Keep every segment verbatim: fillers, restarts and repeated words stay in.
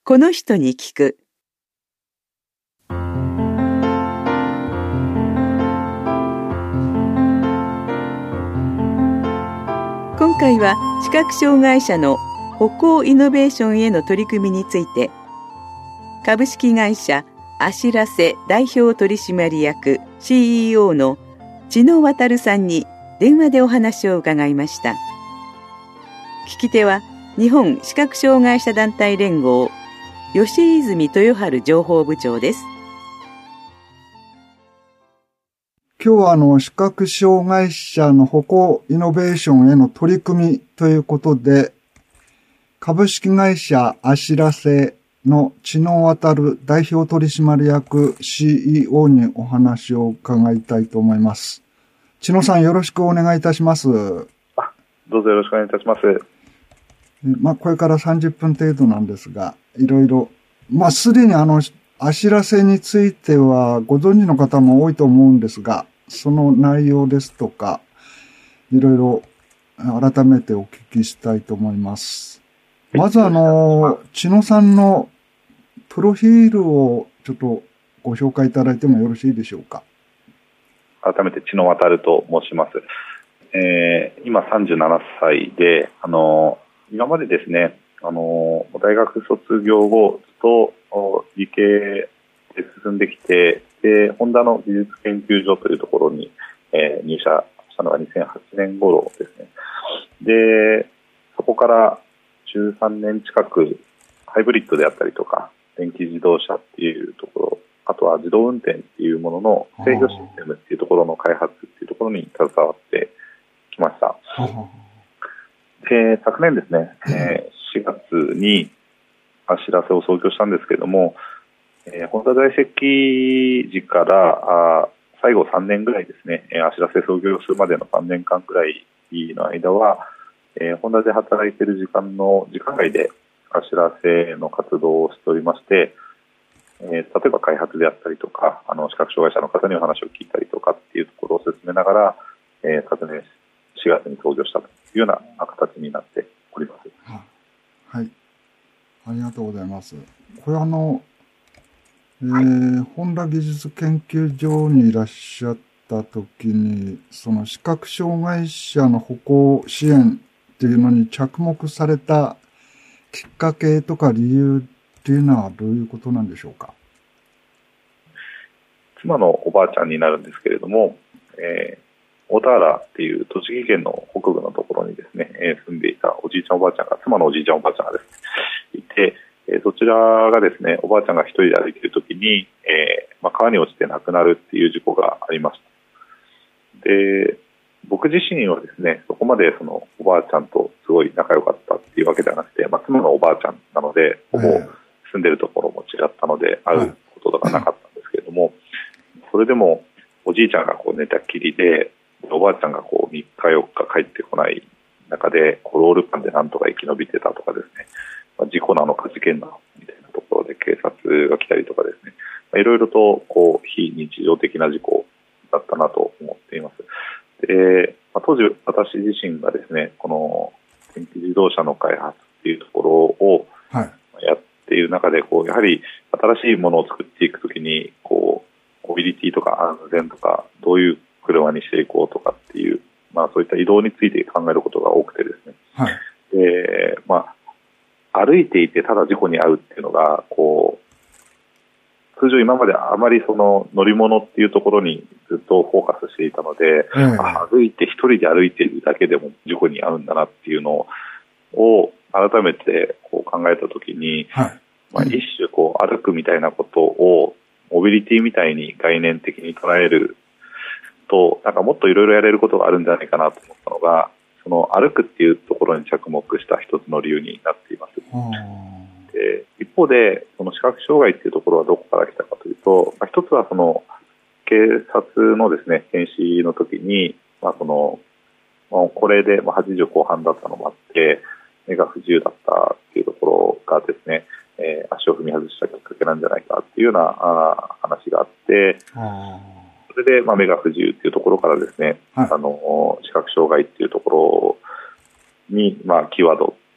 この人に聞く。今回は視覚障害者の歩行イノベーションへの取り組みについて、株式会社あしらせ代表取締役 シーイーオー の知野航さんに電話でお話を伺いました。聞き手は日本視覚障害者団体連合吉泉豊春情報部長です。 今日はあの視覚障害者の歩行イノベーションへの取り組みということで、株式会社あしらせの知野航代表取締役 シーイーオー にお話を伺いたいと思います。知野さん、よろしくお願いいたします。 あ、どうぞよろしくお願いいたします。 まあ、これからさんじゅっぷん程度なんですが、いろいろ、まあ、すでにあの、あしらせについてはご存知の方も多いと思うんですが、その内容ですとか、いろいろ改めてお聞きしたいと思います。まずあの、知野さんのプロフィールをちょっとご紹介いただいてもよろしいでしょうか。 改めて知野航と申します。えー、今さんじゅうななさいで、あの、今までですね、あの、大学卒業後、ずっと理系で進んできて、で、ホンダの技術研究所というところに、えー、入社したのがにせんはちねん頃ですね。で、そこからじゅうさんねん近く、ハイブリッドであったりとか、電気自動車っていうところ、あとは自動運転っていうものの制御システムっていうところの開発っていうところに携わってきました。で、昨年ですね、えー、しがつにあしらせを創業したんですけれども、えー、ホンダ在籍時からあ最後さんねんぐらいですね、あしらせ創業するまでのさんねんかんぐらいの間は、えー、ホンダで働いている時間の時間外であしらせの活動をしておりまして、えー、例えば開発であったりとか、あの視覚障害者の方にお話を聞いたりとかっていうところを進めながら、えー、昨年しがつに創業したというような形になっております。 はい、ありがとうございます。これあの、えーはい、ホンダ技術研究所にいらっしゃったときに、その視覚障害者の歩行支援っていうのに着目されたきっかけとか理由っていうのはどういうことなんでしょうか。 妻のおばあちゃんになるんですけれども、えー小田原っていう栃木県の北部のところにですね、えー、住んでいたおじいちゃんおばあちゃんが、妻のおじいちゃんおばあちゃんがですね、いて、えー、そちらがですね、おばあちゃんが一人で歩いているときに、えーまあ、川に落ちて亡くなるっていう事故がありました。で、僕自身はですね、そこまでそのおばあちゃんとすごい仲良かったっていうわけではなくて、まあ、妻のおばあちゃんなので、ほぼ住んでるところも違ったので、会うことがなかったんですけれども、それでもおじいちゃんがこう寝たきりで、おばあちゃんがこうみっかよっか帰ってこない中で、ロールパンでなんとか生き延びてたとかですね、まあ、事故なのか事件なのかみたいなところで警察が来たりとかですね、まあ、いろいろとこう非日常的な事故だったなと思っています。で、まあ、当時私自身がですね、この電気自動車の開発っていうところをやっている中で、こうやはり新しいものを作っていくときに、こうモビリティとか安全とか、どういう車にしていこうとかっていう、まあそういった移動について考えることが多くてですね。はい。で、まあ、歩いていてただ事故に遭うっていうのが、こう、通常今まであまりその乗り物っていうところにずっとフォーカスしていたので、うん、歩いて一人で歩いているだけでも事故に遭うんだなっていうのを改めてこう考えたときに、はい、まあ、一種こう歩くみたいなことをモビリティみたいに概念的に捉えると、なんかもっといろいろやれることがあるんじゃないかなと思ったのが、その歩くっていうところに着目した一つの理由になっています。で、一方で、その視覚障害っていうところはどこから来たかというと、まあ、一つはその警察のですね、検視の時に、まあその、まあ、これではちじゅう後半だったのもあって、目が不自由だったっていうところがですね、えー、足を踏み外したきっかけなんじゃないかっていうようなあ話があって、それで、まあ、目が不自由っていうところからですね、はい、あの視覚障害っていうところに、まあ、キーワードっ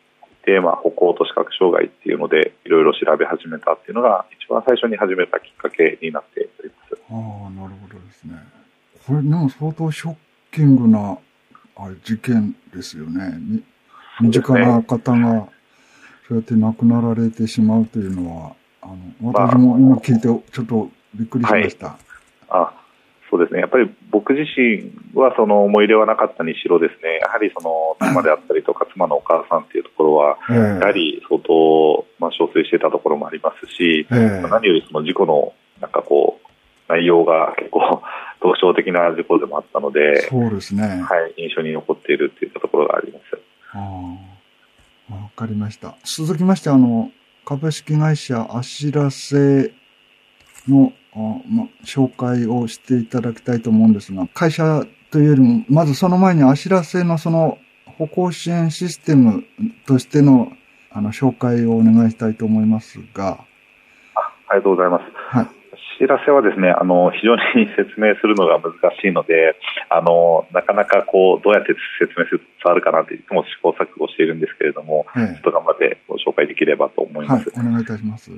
て、まあ、歩行と視覚障害っていうのでいろいろ調べ始めたっていうのが一番最初に始めたきっかけになっております。 ああ、なるほどですね。これでも相当ショッキングなあれ事件ですよね。身近な方がそうやって亡くなられてしまうというのは、あの私も今聞いてちょっとびっくりしました。 はい、あそうですね。やっぱり僕自身はその思い入れはなかったにしろですね、やはりその妻であったりとか妻のお母さんっていうところは、やはり相当、まあ、憔悴していたところもありますし、えー、何よりその事故のなんかこう内容が結構特徴的な事故でもあったので、 そうですね。 はい、印象に残っているといったところがあります。 ああ、わかりました。続きまして、あの、株式会社あしらせの、あま、紹介をしていただきたいと思うんですが、会社というよりも、まずその前にあしらせのその歩行支援システムとしての、あの、紹介をお願いしたいと思いますが。 あ、ありがとうございます。 はい。 お知らせはですね、あの、非常に説明するのが難しいので、あの、なかなかこう、どうやって説明すると伝わるかなっていつも試行錯誤しているんですけれども、ええ、ちょっと頑張ってご紹介できればと思います。 はい、お願いいたします。 はい。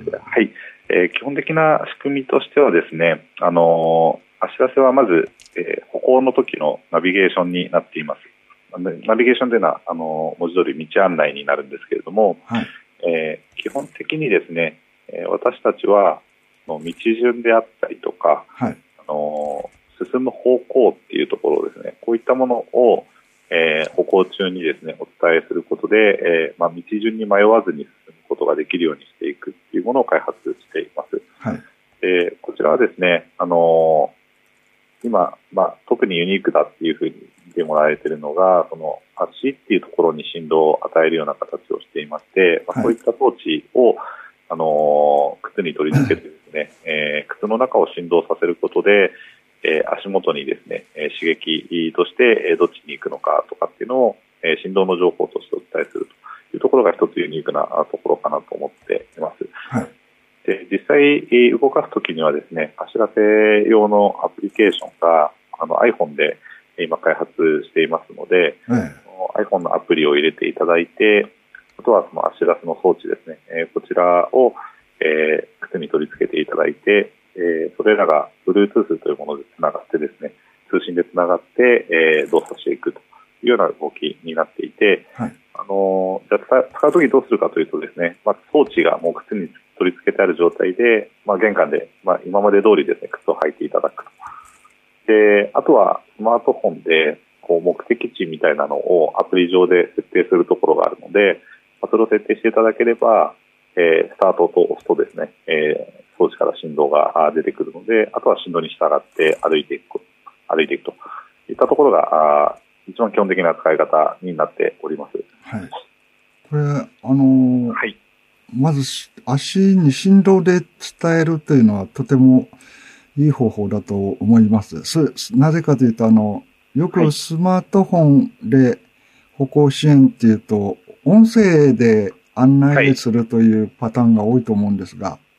えー、基本的な仕組みとしてはですね、あの、あしらせはまず、えー、歩行の時のナビゲーションになっています。ナビゲーションというのは、あの、文字通り道案内になるんですけれども、はい、えー、基本的にですね、えー、私たちは、道順であったりとか、はい、あの進む方向っていうところですね、こういったものを、えー、歩行中にですねお伝えすることで、えーまあ、道順に迷わずに進むことができるようにしていくっていうものを開発しています。はい、でこちらはですね、あの今、まあ、特にユニークだっていうふうに見てもらえているのが、その足っていうところに振動を与えるような形をしていまして、まあ、そういった装置をあの靴に取り付けてですね、えー、靴の中を振動させることで、えー、足元にですね、えー、刺激として、えー、どっちに行くのかとかっていうのを、えー、振動の情報としてお伝えするというところが一つユニークなところかなと思っています。はい、で実際、えー、動かすときにはですね、あしらせ用のアプリケーションがあの iPhone で今開発していますので、うん、iPhone のアプリを入れていただいて、あとはそのあしらせの装置ですね、えー、こちらを、えー、靴に取り付けていただいて、えー、それらが Bluetooth というものでつながってですね、通信でつながって、えー、動作していくというような動きになっていて、はい、あのー、じゃあ使うときどうするかというとですね、まあ、装置がもう靴に取り付けてある状態で、まあ、玄関で、まあ、今まで通りですね、靴を履いていただくと。で、あとはスマートフォンでこう目的地みたいなのをアプリ上で設定するところがあるので、それを設定していただければ、えー、スタートと押すとですね、えー、装置から振動が出てくるので、あとは振動に従って歩いていく、歩いていくといったところが、あ一番基本的な使い方になっております。 はい。これ、あのー、はい。まず、足に振動で伝えるというのはとてもいい方法だと思います。それ、なぜかというと、あの、よくスマートフォンで歩行支援っていうと、音声で案内するというパターンが多いと思うんですが、はい、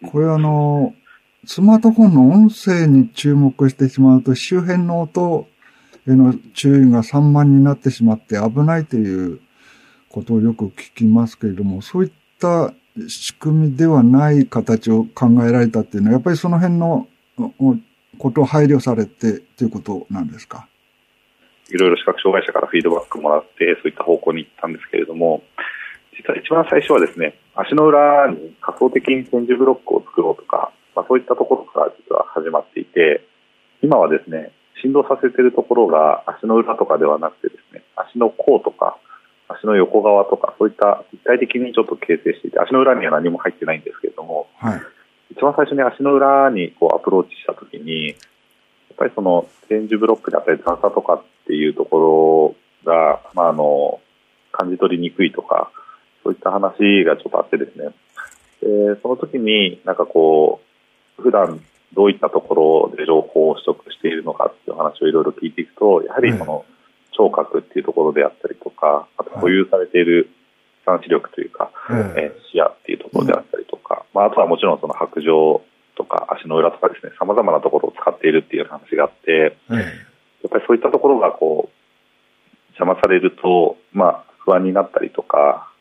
これはあの、スマートフォンの音声に注目してしまうと、周辺の音への注意が散漫になってしまって危ないということをよく聞きますけれども、そういった仕組みではない形を考えられたっていうのは、やっぱりその辺のことを配慮されてということなんですか？ いろいろ視覚障害者からフィードバックもらって、そういった方向に行ったんですけれども、実は一番最初はですね、足の裏に仮想的に点字ブロックを作ろうとか、まあ、そういったところから実は始まっていて、今はですね、振動させているところが足の裏とかではなくてですね、足の甲とか、足の横側とか、そういった立体的にちょっと形成していて、足の裏には何も入ってないんですけれども、はい、一番最初に足の裏にこうアプローチしたときに、やっぱりその点字ブロックであったり段差とかっていうところが、まあ、あの感じ取りにくいとか、そういった話がちょっとあってですね、でその時になんかこう普段どういったところで情報を取得しているのかっていう話をいろいろ聞いていくと、やはりその聴覚っていうところであったりとか、あと保有されている三視力というか、はい、えー、視野っていうところであったりとか、まあ、あとはもちろんその白状とか足の裏とかですね、様々なところを使っているっていう話があって、うん、やっぱりそういったところがこう邪魔されると、まあ、不安になったりとか、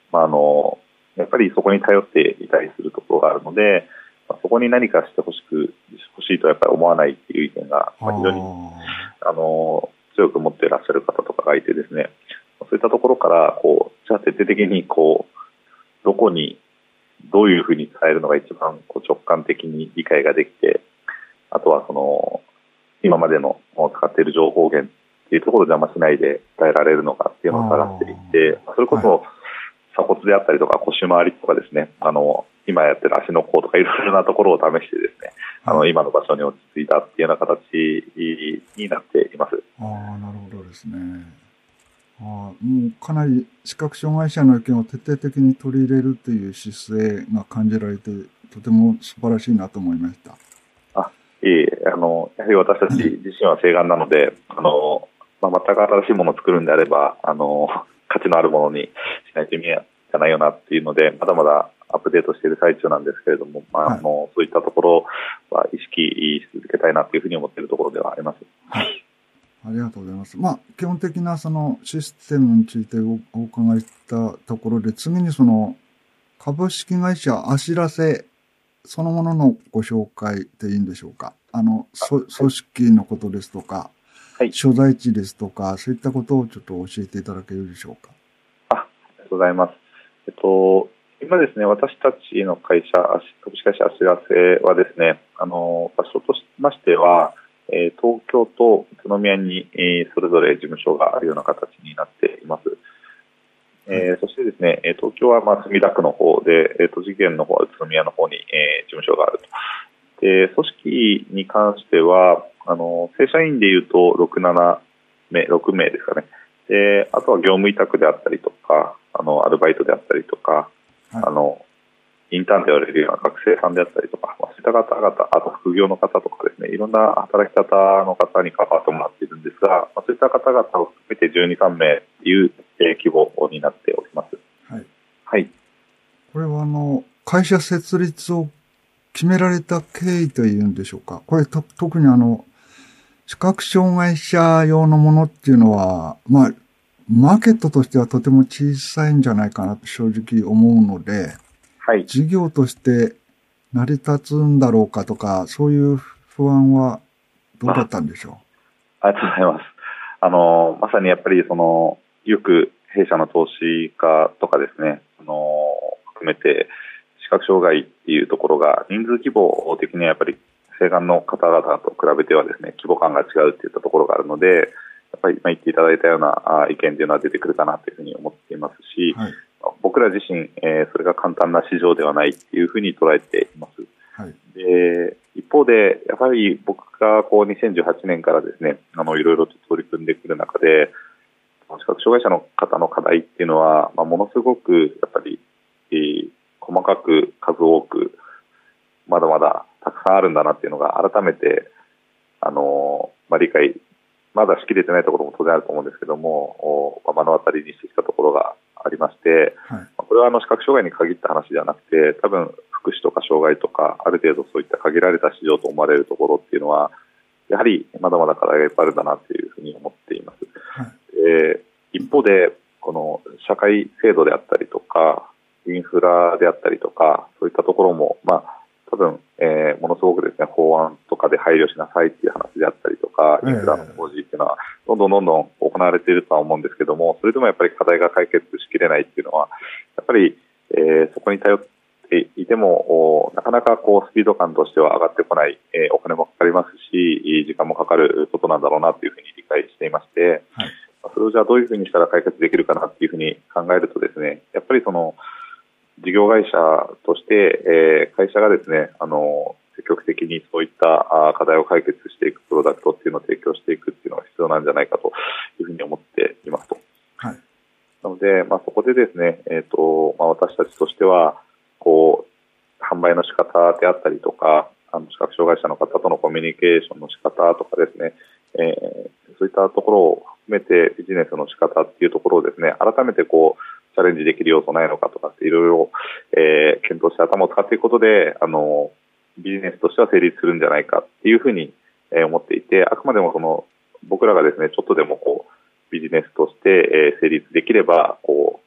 まあ、あの、やっぱりそこに頼っていたりするところがあるので、まあ、そこに何かしてほしく、欲しいとやっぱり思わないっていう意見が、まあ、非常に、あの、強く持っていらっしゃる方とかがいてですね、そういったところから、こう、じゃあ徹底的に、こう、どこに、どういうふうに伝えるのが一番こう直感的に理解ができて、あとはその、今までの使っている情報源っていうところを邪魔しないで伝えられるのかっていうのを探していって、それこそ鎖骨であったりとか腰回りとかですね、あの、今やってる足の甲とかいろいろなところを試してですね、あの、今の場所に落ち着いたっていうような形になっています。 ああ、なるほどですね。ああ、もうかなり視覚障害者の意見を徹底的に取り入れるという姿勢が感じられて、とても素晴らしいなと思いました。 あ、いえ、あの、やはり私たち自身は請願なので、あの、まあ、全く新しいものを作るんであれば、あの、価値のあるものにしないと意味がないよなっていうので、まだまだアップデートしている最中なんですけれども、まあ、あの、はい、そういったところは意識し続けたいなというふうに思っているところではあります。 はい。ありがとうございます。まあ、基本的なそのシステムについてお伺いしたところで、次にその株式会社あしらせそのもののご紹介でいいんでしょうか。あの、組織のことですとか、はい、所在地ですとか、そういったことをちょっと教えていただけるでしょうか。 あ、ありがとうございます。えっと、今ですね、私たちの会社、株式会社あしらせはですね、あの、場所としましては、えー、東京と宇都宮に、えー、それぞれ事務所があるような形になっています。えー、そしてですね、東京はまあ墨田区の方で、栃木県の方は宇都宮の方に、えー、事務所があると。で、組織に関しては、あの、正社員でいうとろく、ななめい、ろくめいですかね。で、あとは業務委託であったりとか、あの、アルバイトであったりとか、はい、あの、インターンと言われるような学生さんであったりとか、まあ、そういった方々、あと副業の方とかですね、いろんな働き方の方に関わってもらっているんですが、まあ、そういった方々を含めてじゅうに、さんめいという、えー、規模になっております。 はい。 はい。 これはあの、会社設立を決められた経緯というんでしょうか。これと特にあの、視覚障害者用のものっていうのは、まあ、マーケットとしてはとても小さいんじゃないかなと正直思うので、はい、事業として成り立つんだろうかとか、そういう不安はどうだったんでしょう。 あ、ありがとうございます。あの、まさにやっぱりその、よく弊社の投資家とかですね、あの、含めて視覚障害っていうところが人数規模的にはやっぱり請願の方々と比べてはですね、規模感が違うっていったところがあるので、やっぱり今言っていただいたような意見というのは出てくるかなというふうに思っていますし、はい、僕ら自身、えー、それが簡単な市場ではないっていうふうに捉えています。はい、で一方で、やはり僕がこうにせんじゅうはちねんからですね、あのいろいろと取り組んでくる中で、視覚障害者の方の課題っていうのは、まあ、ものすごくやっぱり、えー、細かく数多く、まだまだたくさんあるんだなっていうのが改めて、あのーまあ、理解、まだしきれてないところも当然あると思うんですけども、目の当たりにしてきたところがありまして、はい、これはあの視覚障害に限った話ではなくて、多分福祉とか障害とか、ある程度そういった限られた市場と思われるところっていうのは、やはりまだまだ課題がいっぱいあるんだなというふうに思っています。はい、えー、一方で、この社会制度であったりとか、インフラであったりとか、そういったところも、まあ、多分、えー、ものすごくですね、法案とかで配慮しなさいっていう話であったりとか、インフラの工事っていうのは、どんどんどんどん行われているとは思うんですけども、それでもやっぱり課題が解決しきれないっていうのは、やっぱり、えー、そこに頼っていても、なかなかこう、スピード感としては上がってこない、えー、お金もかかりますし、時間もかかることなんだろうなというふうに理解していまして、はい、それをじゃあどういうふうにしたら解決できるかなっていうふうに考えるとですね、やっぱりその、事業会社として、えー、会社がですね、あの、積極的にそういった課題を解決していくプロダクトっていうのを提供していくっていうのが必要なんじゃないかというふうに思っていますと。はい。なので、まあ、そこでですね、えっと、まあ、私たちとしては、こう、販売の仕方であったりとか、あの、視覚障害者の方とのコミュニケーションの仕方とかですね、えー、そういったところを含めてビジネスの仕方っていうところをですね、改めてこう、チャレンジできる要素ないのかとかっていろいろ、えー、検討して頭を使っていくことで、あの、ビジネスとしては成立するんじゃないかっていうふうに、えー、思っていて、あくまでもその、僕らがですね、ちょっとでもこう、ビジネスとして、えー、成立できれば、こう、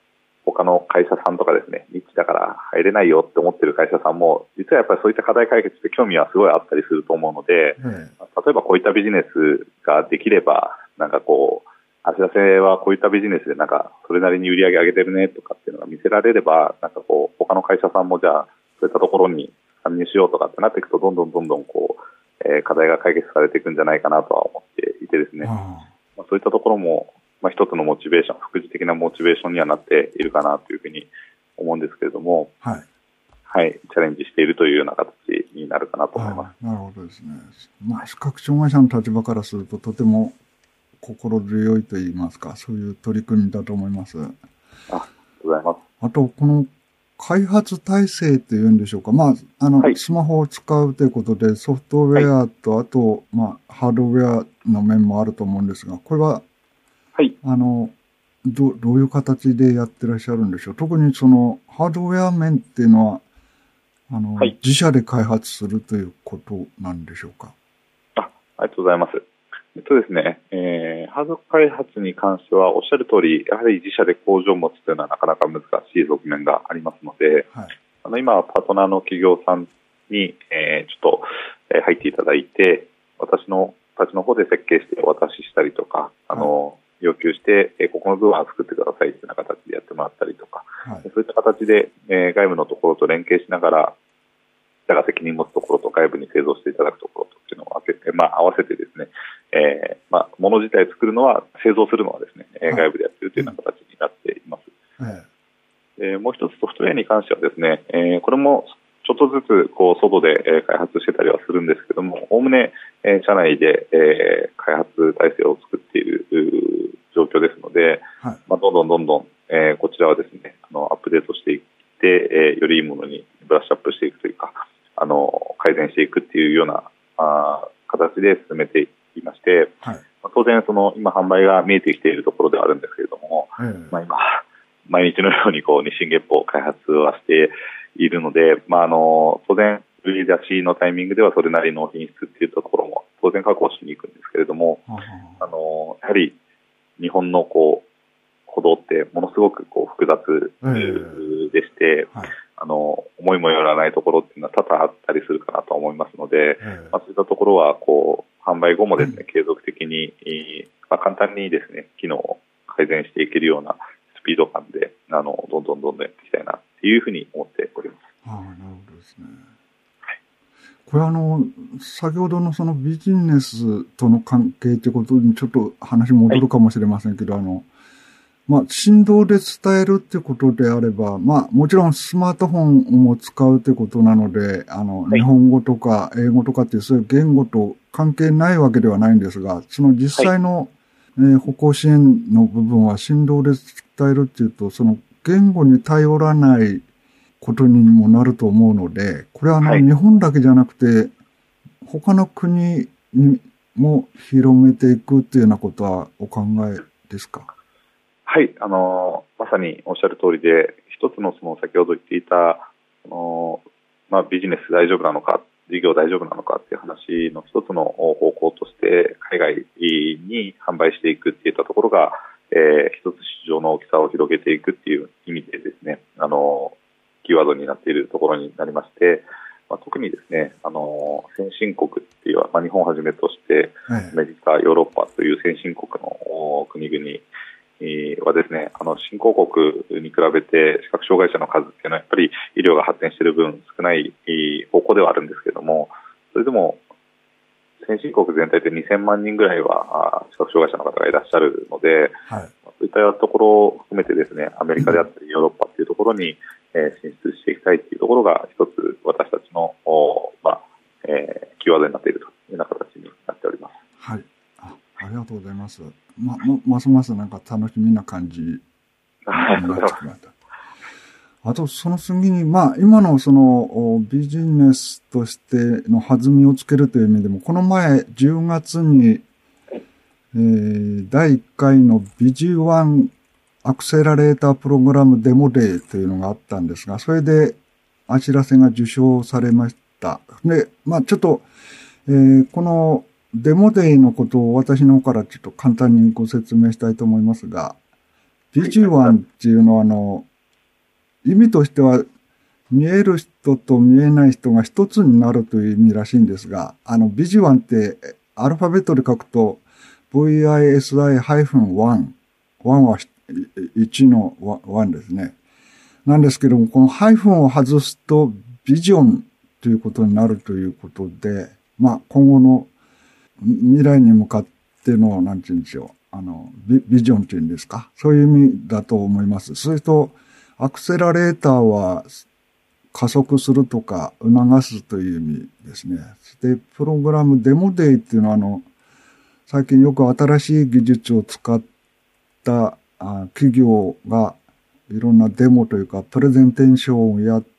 他の会社さんとかですね、ニッチだから入れないよって思ってる会社さんも、実はやっぱりそういった課題解決って興味はすごいあったりすると思うので、うん、例えばこういったビジネスができれば、なんかこう、あしらせはこういったビジネスでなんかそれなりに売り上げ上げてるねとかっていうのが見せられれば、なんかこう、他の会社さんもじゃあ、そういったところに参入しようとかってなっていくと、どんどんどんどんこう、えー、課題が解決されていくんじゃないかなとは思っていてですね、まあ、そういったところも、まあ、一つのモチベーション、副次的なモチベーションにはなっているかなというふうに思うんですけれども、はい。はい、チャレンジしているというような形になるかなと思います。 なるほどですね。まあ、視覚障害者の立場からすると、とても心強いと言いますか、そういう取り組みだと思います。あ、 ありがとうございます。 あと、この開発体制っていうんでしょうか。まあ、あの、はい、スマホを使うということで、ソフトウェアと、はい、あと、まあ、ハードウェアの面もあると思うんですが、これは、はい。あの、ど、どういう形でやってらっしゃるんでしょう。特にその、ハードウェア面っていうのは、あの、はい、自社で開発するということなんでしょうか。 あ、ありがとうございます。えっとですね、えー、ハード開発に関してはおっしゃる通り、やはり自社で工場を持つというのはなかなか難しい側面がありますので、はい、あの今はパートナーの企業さんに、えー、ちょっと、えー、入っていただいて、私のたちの方で設計してお渡ししたりとか、あの、はい、要求して、えー、ここの部分は作ってくださいというような形でやってもらったりとか、はい、そういった形で、えー、外部のところと連携しながら、だから責任持つところと外部に製造していただくところとっていうのを分けて、まあ、合わせてですね、えー、まあ、物自体作るのは、製造するのはですね、はい、外部でやっているというような形になっています。はい、えー、もう一つソフトウェアに関してはですね、えー、これもちょっとずつこう外で、えー、開発してたりはするんですけども、おおむね、えー、社内で、えー、開発体制を作っている状況ですので、はい、まあ、どんどんどんどん、えー、こちらはですね、あのアップデートしていって、えー、よりいいものにブラッシュアップしていくというか、あの改善していくっていうようなあ形で進めていまして、はい、当然その今販売が見えてきているところではあるんですけれども、はい、まあ、今毎日のようにこう日進月歩開発はしているので、まあ、あの当然売り出しのタイミングではそれなりの品質っていうところも当然確保しに行くんですけれども、はい、あのやはり日本のこう歩道ってものすごくこう複雑でして、はい、あの思いもよらないところっていうのは多々あったりするかなと思いますので、まあ、そういったところはこう販売後もですね、継続的に、まあ、簡単にですね機能を改善していけるようなスピード感であのどんどんどんどんやっていきたいなっていうふうに思っております。 ああ、なるほどですね。はい、これはあの先ほどのそのビジネスとの関係ということにちょっと話戻るかもしれませんけど、はい、あのまあ、振動で伝えるってことであれば、まあ、もちろんスマートフォンも使うってことなので、あの、はい、日本語とか英語とかっていうそういう言語と関係ないわけではないんですが、その実際の、はい、えー、歩行支援の部分は振動で伝えるっていうと、その言語に頼らないことにもなると思うので、これはあの、はい、日本だけじゃなくて、他の国にも広めていくっていうようなことはお考えですか？ はい、あのまさにおっしゃる通りで、一つのその先ほど言っていた、あのまあ、ビジネス大丈夫なのか、事業大丈夫なのかっていう話の一つの方向として、海外に販売していくっていったところが、えー、一つ市場の大きさを広げていくっていう意味でですね、あのキーワードになっているところになりまして、まあ、特にですね、あの先進国っていう、まあ、日本をはじめとして、アメリカ、ヨーロッパという先進国の国々はですね、あの新興国に比べて視覚障害者の数っていうのはやっぱり医療が発展している分少ない方向ではあるんですけれども、それでも先進国全体でにせんまんにんぐらいは視覚障害者の方がいらっしゃるので、はい、そういったところを含めてですね、アメリカであったりヨーロッパっていうところに、えー、進出していきたいっていうところが一つ私たちの、まあえー、キーワードになっているというような形になっております。 はい、あ、ありがとうございます。ま、ますますなんか楽しみな感じになってきました。あと、その次に、まあ、今のそのビジネスとしての弾みをつけるという意味でも、この前じゅうがつに、えー、だいいっかいのビジワンアクセラレータープログラムデモデーというのがあったんですが、それであしらせが受賞されました。で、まあ、ちょっと、えー、このデモデーのことを私の方からちょっと簡単にご説明したいと思いますが、ビジワンっていうのはあの、 意味としては、見える人と見えない人が一つになるという意味らしいんですが、あの、ビジワンってアルファベットで書くと ブイアイエスアイワン。ワンはいちのワンですね。なんですけども、このハイフンを外すとビジョンということになるということで、まあ、今後の未来に向かっての、なんて言うんでしょう、あの、ビ, ビジョンというんですか。そういう意味だと思います。それと、アクセラレーターは加速するとか促すという意味ですね。で、プログラムデモデイっていうのは、あの、最近よく新しい技術を使ったあ企業がいろんなデモというか、プレゼンテーションをやって、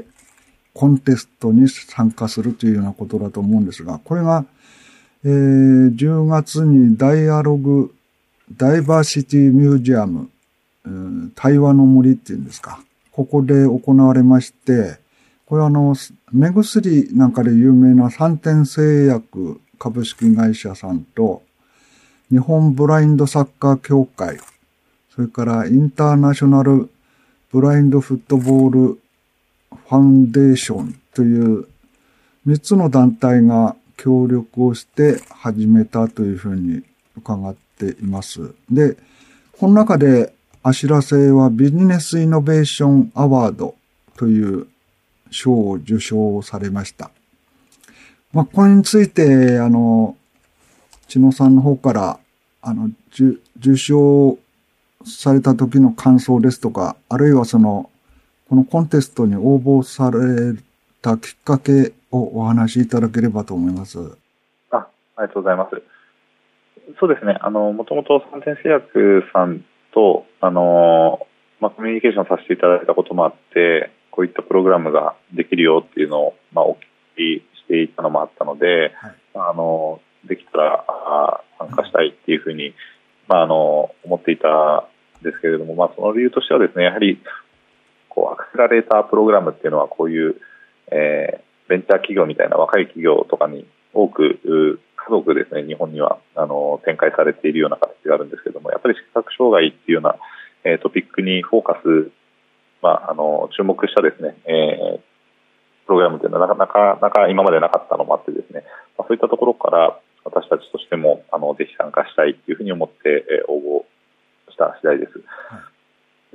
コンテストに参加するというようなことだと思うんですが、これが、えー、じゅうがつにダイアログ、ダイバーシティミュージアム、えー、対話の森っていうんですか。ここで行われまして、これはあの、目薬なんかで有名な三天製薬株式会社さんと、日本ブラインドサッカー協会、それからインターナショナルブラインドフットボールファンデーションというみっつの団体が協力をして始めたというふうに伺っています。で、この中でアシラ製はビジネスイノベーションアワードという賞を受賞されました。まあ、これについて、あの、千野さんの方から、あの、受賞された時の感想ですとか、あるいはその、このコンテストに応募されたきっかけをお話しいただければと思います。 あ、ありがとうございます。そうですね。あの、もともと三天製薬さんと、あの、まあ、コミュニケーションさせていただいたこともあって、こういったプログラムができるよっていうのを、まあ、お聞きしていたのもあったので、はい、あの、できたら参加したいっていうふうに、まあ、あの、思っていたんですけれども、まあ、その理由としてはですね、やはり、こう、アクセラレータープログラムっていうのは、こういう、えー、ベンチャー企業みたいな若い企業とかに多く、家族ですね、日本には、あの、展開されているような形があるんですけれども、やっぱり視覚障害っていうような、えー、トピックにフォーカス、まあ、あの、注目したですね、えー、プログラムというのはなかなか、なか今までなかったのもあってですね、まあ、そういったところから、私たちとしても、あの、ぜひ参加したいというふうに思って、えー、応募した次第です。はい、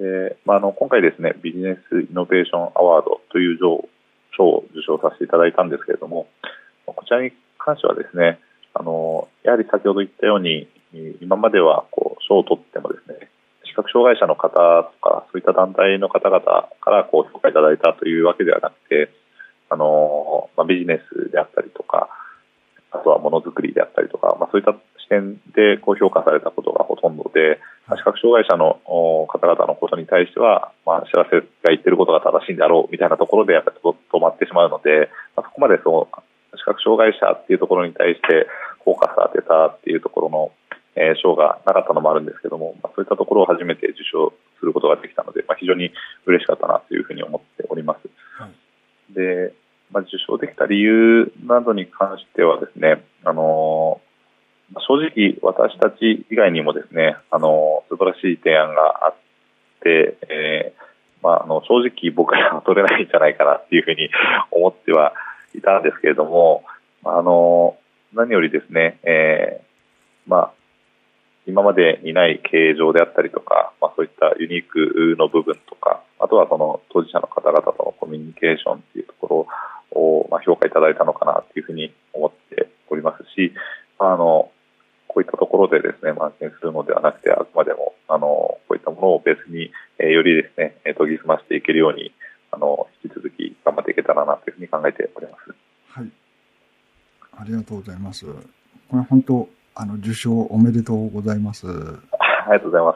で、まあ、あの、今回ですね、ビジネスイノベーションアワードという賞を受賞させていただいたんですけれども、こちらに関してはですね、あの、やはり先ほど言ったように、今までは、こう、賞を取ってもですね、視覚障害者の方とか、そういった団体の方々からこう評価いただいたというわけではなくて、あの、まあ、ビジネスであったりとか、あとはものづくりであったりとか、まあ、そういった視点でこう評価されたことがほとんどで、まあ、視覚障害者の方々のことに対しては、まあ、知らせが言ってることが正しいんだろうみたいなところでやっぱり止まってしまうので、まあ、そこまでその視覚障害者っていうところに対してフォーカスを当てたっていうところのえー、賞がなかったのもあるんですけども、まあ、そういったところを初めて受賞することができたので、まあ、非常に嬉しかったなというふうに思っております。はい、で、まあ、受賞できた理由などに関してはですね、あのー、正直私たち以外にもですね、あのー、素晴らしい提案があって、えーまあ、あの正直僕らは取れないんじゃないかなっていうふうに思ってはいたんですけれども、あのー、何よりですね、えー、まあ今までにない経営上であったりとか、まあ、そういったユニークの部分とか、あとはその当事者の方々とのコミュニケーションっていうところを、まあ、評価いただいたのかなというふうに思っておりますし、あのこういったところでですね、慢心するのではなくて、あくまでもあのこういったものをベースに、えー、よりですね、研ぎ澄ましていけるように、あの引き続き頑張っていけたらなというふうに考えております。 はい、ありがとうございます。これ本当あの、受賞おめでとうございます。ありがとうございます。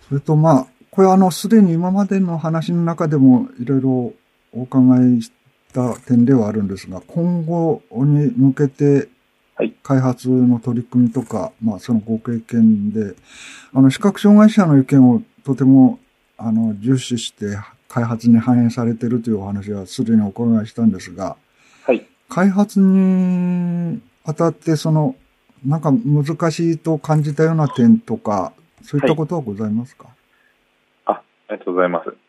それと、まあ、これあの、すでに今までの話の中でもいろいろお伺いした点ではあるんですが、今後に向けて、開発の取り組みとか、はい、まあ、そのご経験で、あの、視覚障害者の意見をとても、あの、重視して開発に反映されているというお話はすでにお伺いしたんですが、はい。開発にあたって、その、なんか難しいと感じたような点とか、そういったことはございますか？ はい、あ、ありがとうございます。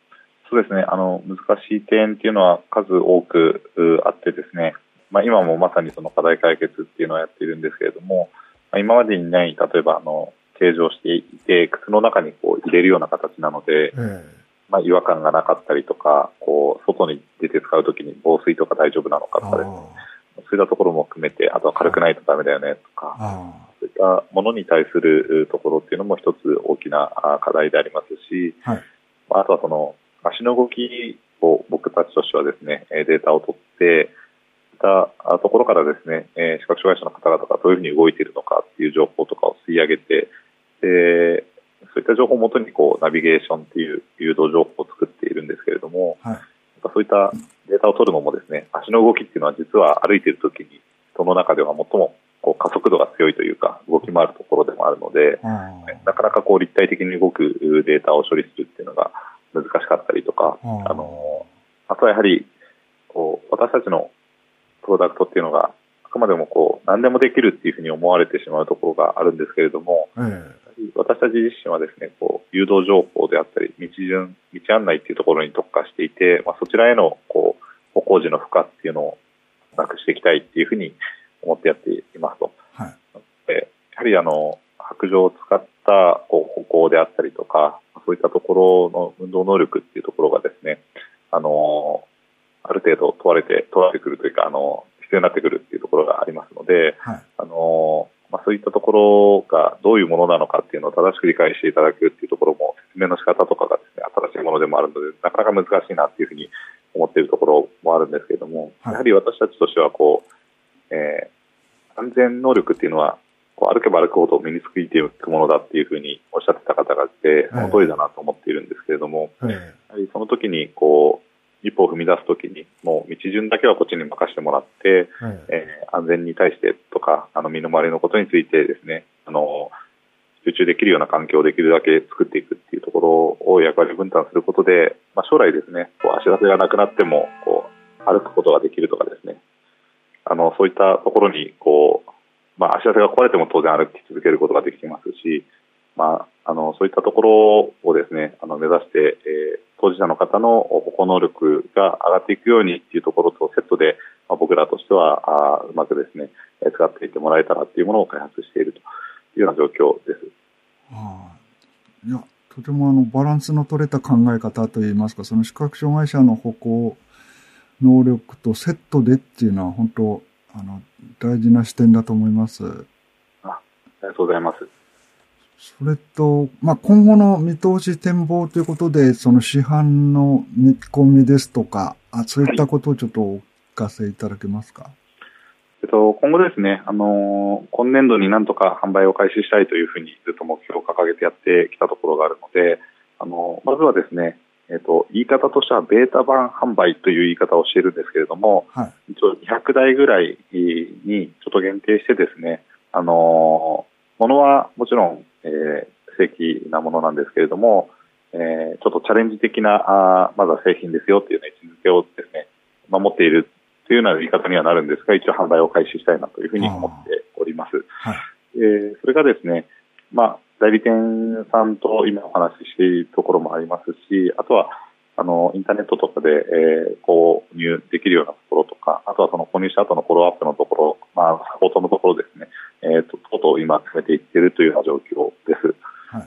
そうですね。あの、難しい点っていうのは数多くあってですね、まあ、今もまさにその課題解決っていうのをやっているんですけれども、まあ、今までにない、例えば、あの、形状していて、靴の中にこう入れるような形なので、まあ、違和感がなかったりとか、こう、外に出て使うときに防水とか大丈夫なのかとかですね、そういったところも含めて、あとは軽くないとダメだよねとか、そういったものに対するところっていうのも一つ大きな課題でありますし、はい、あとはその足の動きを僕たちとしてはですね、データを取って、そういったところからですね、視覚障害者の方々がどういうふうに動いているのかっていう情報とかを吸い上げて、でそういった情報をもとにこうナビゲーションっていう誘導情報を作っているんですけれども、はい、そういったデータを取るのもですね、足の動きっていうのは実は歩いているときにその中では最もこう加速度が強いというか動き回るところでもあるので、なかなかこう立体的に動くデータを処理するっていうのが難しかったりとか、あのあとはやはりこう私たちのプロダクトっていうのがあくまでもこう何でもできるっていうふうに思われてしまうところがあるんですけれども、えー、私たち自身はですね、こう誘導情報であったり道順、道案内っていうところに特化していて、まあ、そちらへのこう歩行時の負荷っていうのをなくしていきたいっていうふうに思ってやっていますと。はい、でやはりあの白杖を使ったこう歩行であったりとか、そういったところの運動能力っていうところがですね、あのある程度問われて問われてくるというか、あの必要になってくるっていうところがありますので、はい、あのまあ、そういったところがどういうものなのかっていうのを正しく理解していただくっていうところも説明の仕方とかがですね、新しいものでもあるので、なかなか難しいなっていうふうに思っているところもあるんですけれども、はい、やはり私たちとしてはこう、えー、安全能力っていうのはこう歩けば歩くほど身についていくものだっていうふうにおっしゃってた方がいて、その通りだなと思っているんですけれども、はい、やはりその時にこう一歩を踏み出すときに、もう道順だけはこっちに任せてもらって、はい、えー、安全に対してとか、あの身の回りのことについてですね、あの集中できるような環境をできるだけ作っていくっていうところを役割分担することで、まあ、将来ですね、こう足かせがなくなってもこう歩くことができるとかですね、あのそういったところにこう、まあ、足かせが壊れても当然歩き続けることができますし、まあ、あのそういったところをですね、あの目指して、えー、当事者の方の歩行能力が上がっていくようにっていうところとセットで、まあ、僕らとしてはあうまくですね使っていってもらえたらっていうものを開発しているというような状況です。 ああ、いやとてもあのバランスの取れた考え方といいますか、その視覚障害者の歩行能力とセットでっていうのは本当あの大事な視点だと思います。 あ、ありがとうございます。 それと、まあ、今後の見通し展望ということで、その市販の見込みですとか、あそういったことをちょっとお聞かせいただけますか。はい、 えっと、今後ですね、あのー、今年度になんとか販売を開始したいというふうにずっと目標を掲げてやってきたところがあるので、あのー、まずはですね、えっと、言い方としてはベータ版販売という言い方をしているんですけれども、はい、一応にひゃくだいぐらいにちょっと限定してですね、あのー、ものはもちろん、えー、正規なものなんですけれども、えー、ちょっとチャレンジ的なあまずは製品ですよというような位置づけをですね、守っているというような言い方にはなるんですが、一応販売を開始したいなというふうに思っております。はい、えー、それがですね、まあ、代理店さんと今お話ししているところもありますし、あとはあのインターネットとかで、えー、購入できるようなところとか、あとはその購入した後のフォローアップのところ、まあ、サポートのところですね、えー、と、とうとう今進めていっているというような状況です。はい、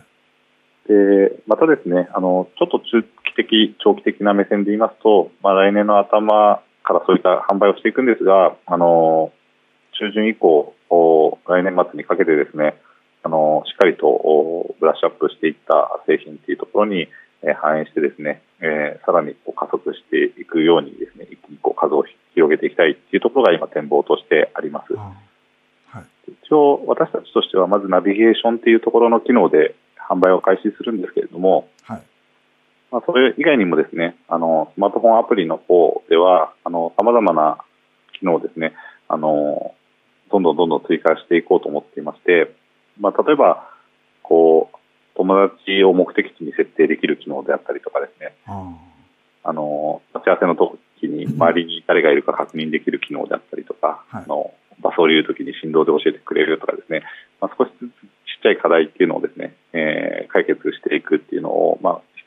で、またですね、あの、ちょっと中期的、長期的な目線で言いますと、まあ、来年の頭からそういった販売をしていくんですが、あの、中旬以降、来年末にかけてですね、あの、しっかりとブラッシュアップしていった製品というところに、えー、反映してですね、えー、さらにこう加速していくようにですね、一気にこう数を広げていきたいというところが今展望としてあります。はい、一応私たちとしてはまずナビゲーションというところの機能で販売を開始するんですけれども、はい、まあ、それ以外にもですね、あのスマートフォンアプリの方ではあの様々な機能をですね、あのどんどんどんどん追加していこうと思っていまして、まあ、例えばこう友達を目的地に設定できる機能であったりとかですね、あ, あの待ち合わせの時に周りに誰がいるか確認できる機能であったりとか、はい、あの場所を言う時に振動で教えてくれるとかですね、まあ、少しずつちっちゃい課題っていうのをですね、えー、解決していくっていうのを、まあ、必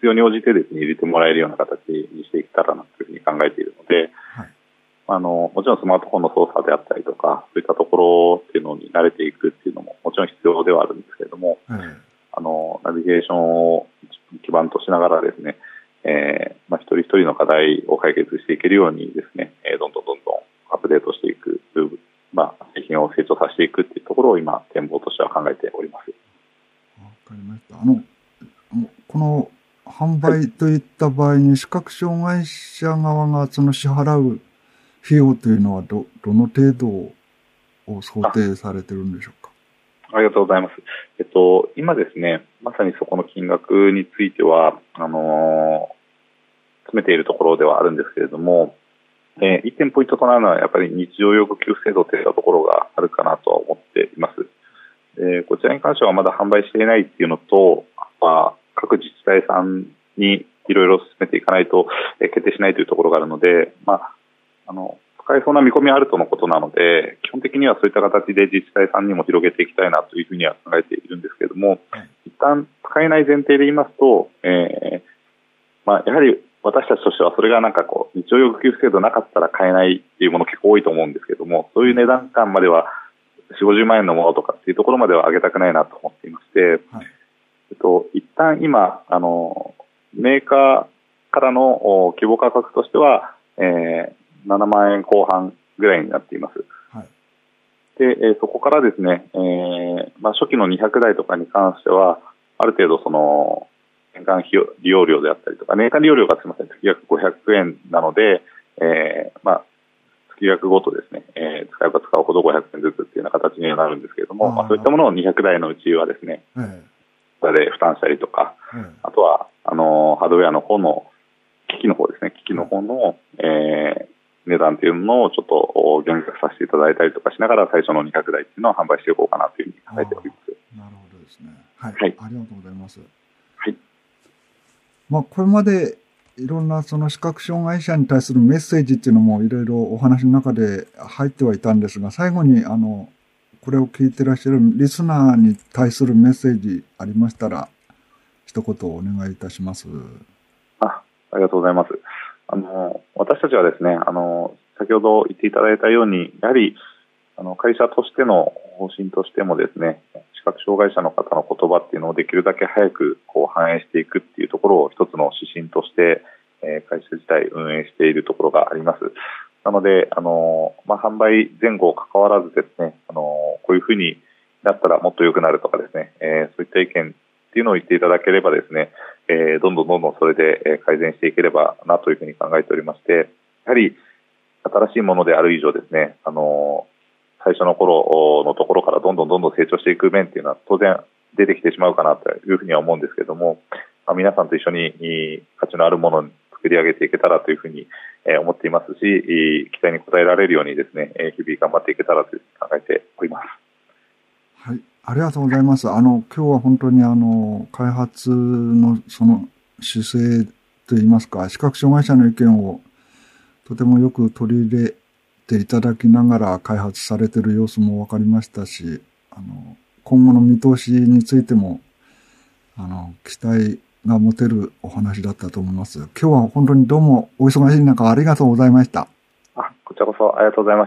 必要に応じてですね、入れてもらえるような形にしていけたらなというふうに考えているので、はい、あの、もちろんスマートフォンの操作であったりとか、そういったところっていうのに慣れていくっていうのももちろん必要ではあるんですけれども、はい、あの、ナビゲーションを基盤としながらですね、えー、まあ、一人一人の課題を解決していけるようにですね、えー、どんどんどんどんアップデートしていく、まあ、製品を成長させていくっていうところを今、展望としては考えております。 わかりました。あの、この販売といった場合に視覚障害者側がその支払う費用というのはど、どの程度を想定されてるんでしょうか。 ありがとうございます。えっと、今ですね、まさにそこの金額については、あのー、詰めているところではあるんですけれども、えー、一点ポイントとなるのはやっぱり日常要求制度といったところがあるかなとは思っています。えー、こちらに関してはまだ販売していないっていうのと、まあ、各自治体さんにいろいろ進めていかないと、えー、決定しないというところがあるので、まあ、あの、使えそうな見込みあるとのことなので、基本的にはそういった形で自治体さんにも広げていきたいなというふうには考えているんですけれども、はい、一旦使えない前提で言いますと、えー、まあ、やはり私たちとしてはそれがなんかこう、日常要求制度なかったら買えないっていうもの結構多いと思うんですけども、そういう値段感まではよんじゅう、ごじゅうまん円のものとかっていうところまでは上げたくないなと思っていまして、はい、えっと、一旦今、あの、メーカーからの希望価格としては、えーななまんえんこう半ぐらいになっています。はい、で、えー、そこからですね、えーまあ、初期のにひゃくだいとかに関しては、ある程度その、年間費用利用料であったりとか、年間利用料がすみません、月額ごひゃくえんなので、えー、まあ、月額ごとですね、えー、使えば使うほどごひゃくえんずつっていうような形にはなるんですけれども、あまあ、そういったものをにひゃくだいのうちはですね、それで負担したりとか、あとは、あの、ハードウェアの方の、機器の方ですね、機器の方の、えー、値段というのをちょっと減額させていただいたりとかしながら最初のにひゃくだいっていうのを販売していこうかなというふうに考えております。 なるほどですね。はい。はい、ありがとうございます。 はい。 まあ、これまでいろんなその視覚障害者に対するメッセージっていうのもいろいろお話の中で入ってはいたんですが、最後にあの、これを聞いてらっしゃるリスナーに対するメッセージありましたら、一言お願いいたします。 あ、ありがとうございます。あの、私たちはですね、あの、先ほど言っていただいたように、やはり、あの、会社としての方針としてもですね、視覚障害者の方の言葉っていうのをできるだけ早くこう反映していくっていうところを一つの指針として、えー、会社自体運営しているところがあります。なので、あの、まあ、販売前後関わらずですね、あの、こういうふうになったらもっと良くなるとかですね、えー、そういった意見っていうのを言っていただければですね、えー、どんどんどんどんそれで改善していければなというふうに考えておりまして、やはり新しいものである以上ですね、あのー、最初の頃のところからどんどんどんどん成長していく面っていうのは当然出てきてしまうかなというふうには思うんですけれども、まあ、皆さんと一緒に価値のあるものを作り上げていけたらというふうに思っていますし、期待に応えられるようにですね、日々頑張っていけたらというふうに考えております。 はい。ありがとうございます。あの、今日は本当にあの、開発のその姿勢といいますか、視覚障害者の意見をとてもよく取り入れていただきながら開発されている様子もわかりましたし、あの、今後の見通しについても、あの、期待が持てるお話だったと思います。今日は本当にどうもお忙しい中ありがとうございました。 あ、こちらこそありがとうございました。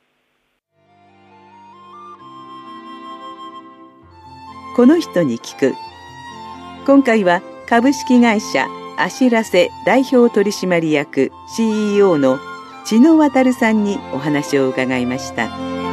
この人に聞く。今回は株式会社あしらせ代表取締役 シーイーオー の知野渉さんにお話を伺いました。